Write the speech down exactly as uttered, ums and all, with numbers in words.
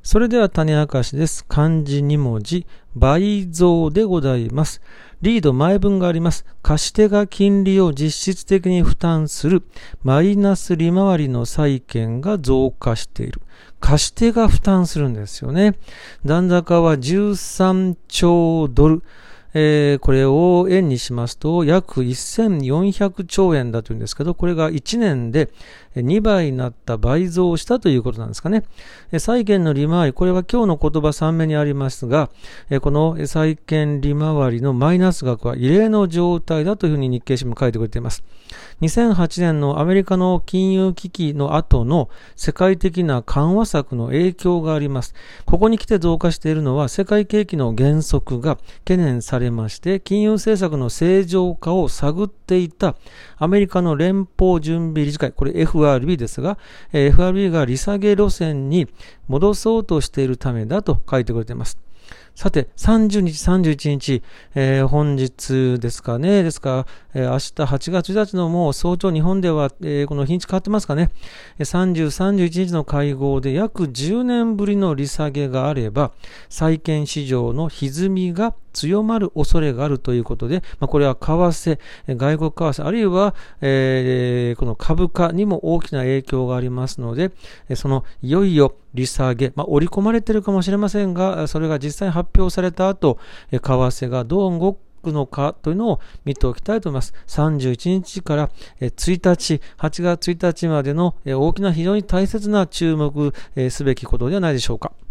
それでは種明かしです。漢字に文字、倍増でございます。リード前文があります。貸し手が金利を実質的に負担するマイナス利回りの債券が増加している。貸し手が負担するんですよね。残高はじゅうさんちょうドル。えー、これを円にしますと約せんよんひゃくちょうえんだというんですけど、これがいちねんでにばいになった倍増したということなんですかね。債券の利回り、これは今日の言葉さんめにありますが、この債券利回りのマイナス額は異例の状態だというふうに日経新聞書いてくれています。にせんはちねんのアメリカの金融危機の後の世界的な緩和策の影響があります。ここに来て増加しているのは世界景気の減速が懸念されまして、金融政策の正常化を探っていたアメリカの連邦準備理事会、これ エフアールビー ですが、エフアールビー が利下げ路線に戻そうとしているためだと書いてくれています。さて、さんじゅうにち、さんじゅういちにち、えー、本日ですかね。ですから、えー、明日はちがつついたちのもう早朝日本では、えー、この日にち変わってますかね。さんじゅう、さんじゅういちにちの会合で約じゅうねんぶりの利下げがあれば、債券市場の歪みが強まる恐れがあるということで、まあ、これは為替、外国為替、あるいは、えー、この株価にも大きな影響がありますので、そのいよいよ利下げ、まあ、織り込まれているかもしれませんが、それが実際に発表された後、為替がどう動くのかというのを見ておきたいと思います。さんじゅういちにちからついたち、はちがつついたちまでの大きな非常に大切な注目すべきことではないでしょうか。